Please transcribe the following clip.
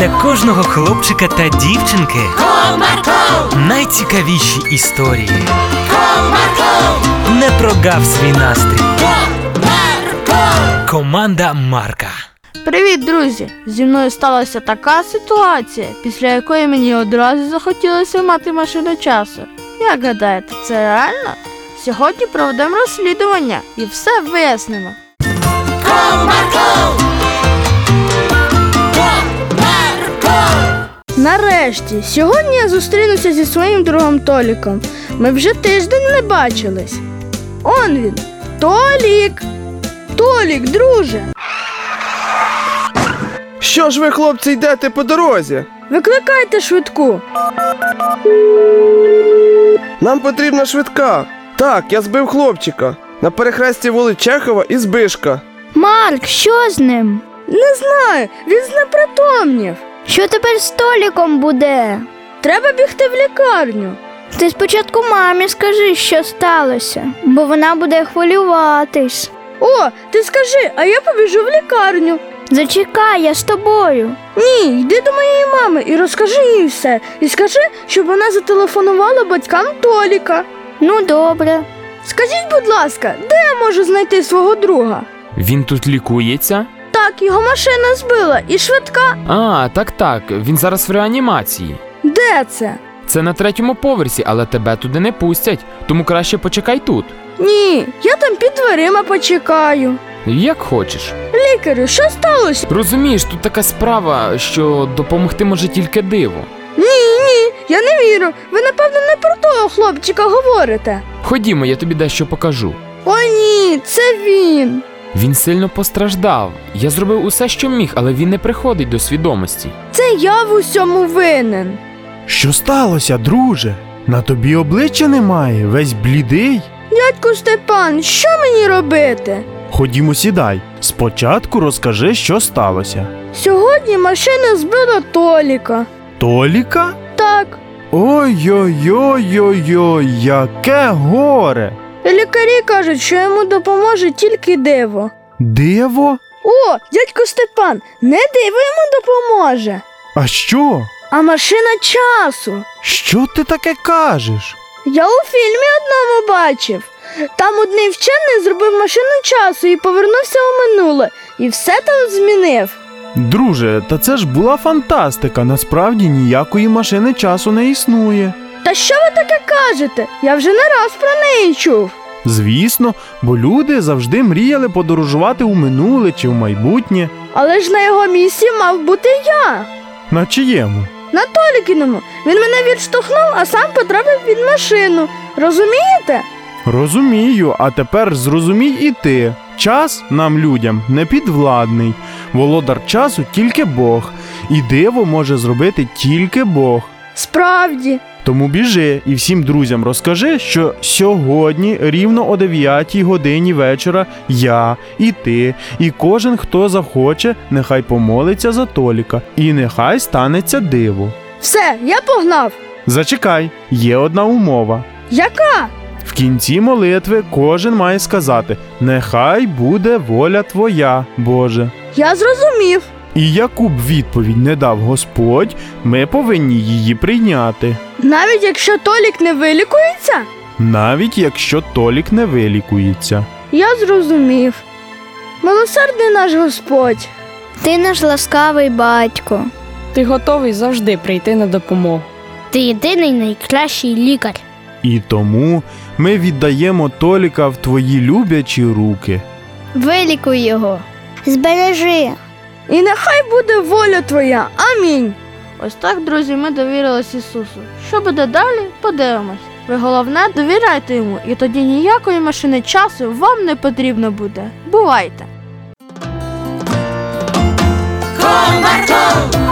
Для кожного хлопчика та дівчинки Комарко! Найцікавіші історії. Комарко! Не прогав свій настрій. Комарко! Команда Марка. Привіт, друзі! Зі мною сталася така ситуація, після якої мені одразу захотілося мати машину часу. Як гадаєте, це реально? Сьогодні проведемо розслідування і все вияснимо. Комарко! Нарешті, сьогодні я зустрінуся зі своїм другом Толіком. Ми вже тиждень не бачились. Он він, Толік! Толік, друже! Що ж ви, хлопці, йдете по дорозі? Викликайте швидку. Нам потрібна швидка. Так, я збив хлопчика. На перехресті вулиць Чехова і Збишка. Марк, що з ним? Не знаю, він знепритомнів. Що тепер з Толіком буде? Треба бігти в лікарню. Ти спочатку мамі скажи, що сталося, бо вона буде хвилюватись. О, ти скажи, а я побіжу в лікарню. Зачекай, я з тобою. Ні, йди до моєї мами і розкажи їй все. І скажи, щоб вона зателефонувала батькам Толіка. Ну, добре. Скажіть, будь ласка, де я можу знайти свого друга? Він тут лікується? Так, його машина збила і швидка. А, так, він зараз в реанімації. Де це? Це на 3-му поверсі, але тебе туди не пустять, тому краще почекай тут. Ні, я там під дверима почекаю. Як хочеш. Лікарю, що сталося? Розумієш, тут така справа, що допомогти може тільки диво. Ні, я не вірю. Ви, напевно, не про того хлопчика говорите. Ходімо, я тобі дещо покажу. О ні, це він. Він сильно постраждав. Я зробив усе, що міг, але він не приходить до свідомості. Це я в усьому винен. Що сталося, друже? На тобі обличчя немає, весь блідий. Дядьку Степан, що мені робити? Ходімо, сідай. Спочатку розкажи, що сталося. Сьогодні машина збила Толіка. Толіка? Так, Ой-ой-ой-ой-ой, яке горе! лікарі кажуть, що йому допоможе тільки диво. Диво? О, дядько Степан, не диво йому допоможе, А що? а машина часу. Що ти таке кажеш? Я у фільмі одному бачив. Там один вчений зробив машину часу і повернувся у минуле. І все там змінив. Друже, та це ж була фантастика, насправді ніякої машини часу не існує. Та що ви таке кажете? Я вже не раз про неї чув. Звісно, бо люди завжди мріяли подорожувати у минуле чи в майбутнє. Але ж на його місці мав бути я. На чиєму? На Толікіному. Він мене відштовхнув, а сам потрапив під машину. Розумієте? Розумію, а тепер зрозумій і ти. Час нам, людям, не підвладний. Володар часу тільки Бог. І диво може зробити тільки Бог. Справді. Тому біжи і всім друзям розкажи, що сьогодні рівно о 9 годині вечора я, і ти, і кожен, хто захоче, нехай помолиться за Толіка. І нехай станеться диво. Все, я погнав. Зачекай, є одна умова. Яка? В кінці молитви кожен має сказати «Нехай буде воля Твоя, Боже». Я зрозумів. І яку б відповідь не дав Господь, ми повинні її прийняти. Навіть якщо Толік не вилікується? Навіть якщо Толік не вилікується. Я зрозумів. Милосердний наш Господь. Ти наш ласкавий батько. Ти готовий завжди прийти на допомогу. Ти єдиний найкращий лікар. І тому ми віддаємо Толіка в Твої люблячі руки. Вилікуй його. Збережи. І нехай буде воля Твоя. Амінь. Ось так, друзі, ми довірились Ісусу. Що буде далі, подивимось. Ви головне, довіряйте йому, і тоді ніякої машини часу вам не потрібно буде. Бувайте! Комарко!